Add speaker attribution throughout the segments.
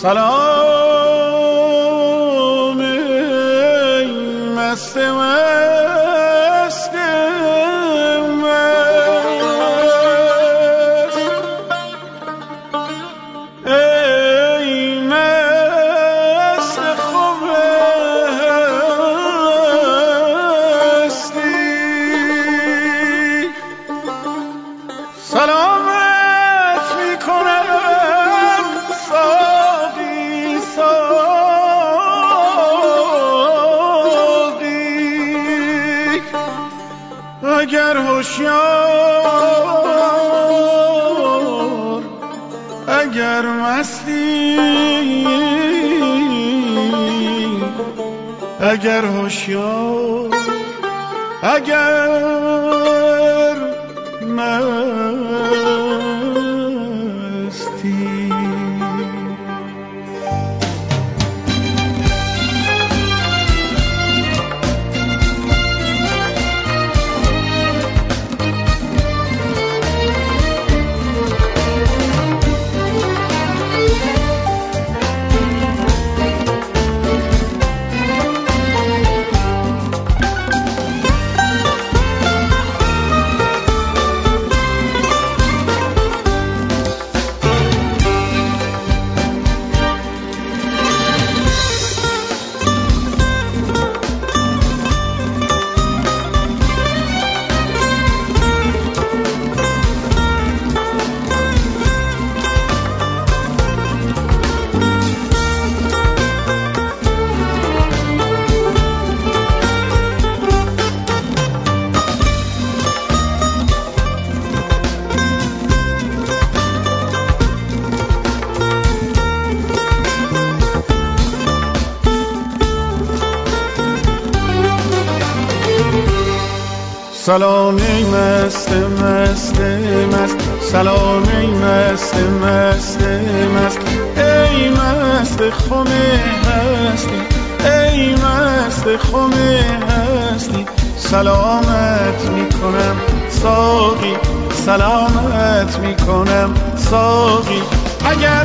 Speaker 1: سلام ای مست مست مست، ای مست خمستی، سلامت میکنم ساقی ساقی، اگر هوشیار اگر مستی، اگر هوشیار اگر مستی. سلام ای مست مست مست، سلام ای مست مست مست، ای مست خم هستی، ای مست خم هستی، سلامت میکنم ساقی، سلامت میکنم ساقی، اگر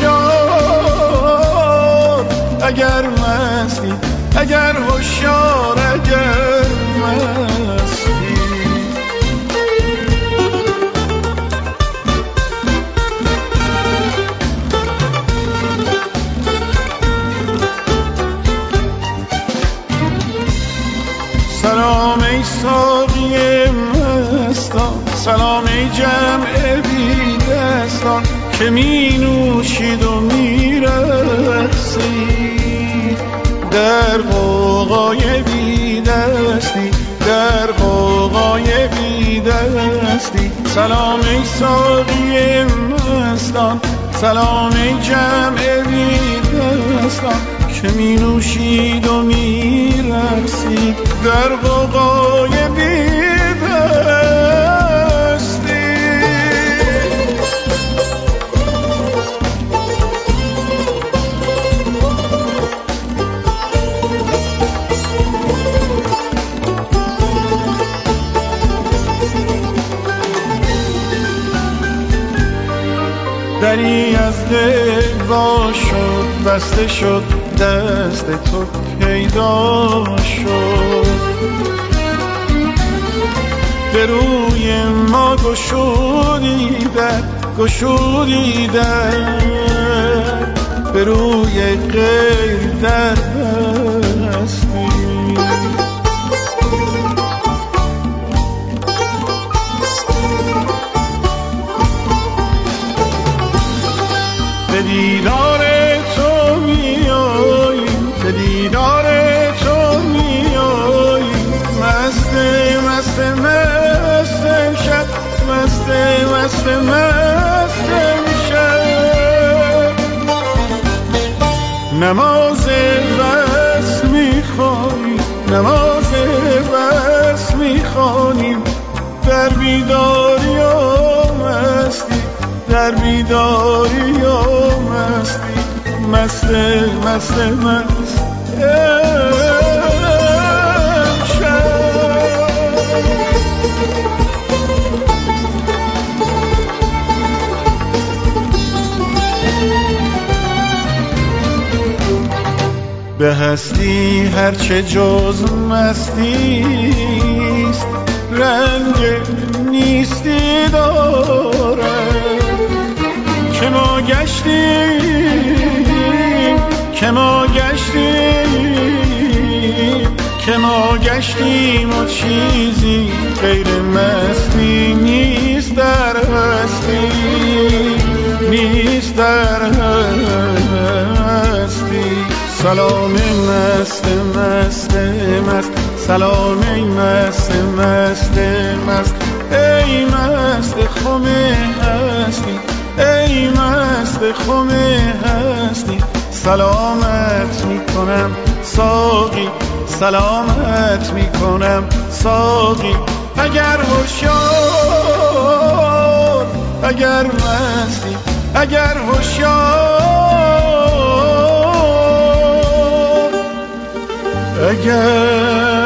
Speaker 1: هوشیار اگر مستی، اگر هوشیار اگر مستی. سلام ای ساقی مستان، سلام ای جمع بی دستان، که می نوشید و می رقصید در غوغای بی دستی، در غوغای بی دستی. سلام ای ساقی مستان، سلام ای جمع بی دستان، که می نوشید و می رقصید در غوغای بی دستی. دری از دل وا شد، بسته شد، دست تو پیدا شد، به روی ما گشودی در، گشودی در، به روی غیر در بستی. به دیدار تو میاییم، به دیدار تو میاییم، مست مست مست امشب، مست مست مست امشب. نماز بس میخوانیم، نماز بس میخوانیم، در بیداری و مستی، در بیداری و مستی، مست مست مست امشب. هستی هرچه جز مستیست، رنگ نیستی دارد. که ما گشتیم و چیزی غیر مستی نیست در هستی، نیست در هستی. سلام مست مست مست، سلام مست مست مست، ای مست خم هستی، ای مست خم هستی. سلامت میکنم ساقی، سلامت میکنم ساقی. اگر هوشیار، اگر مستی، اگر هوشیار، اگر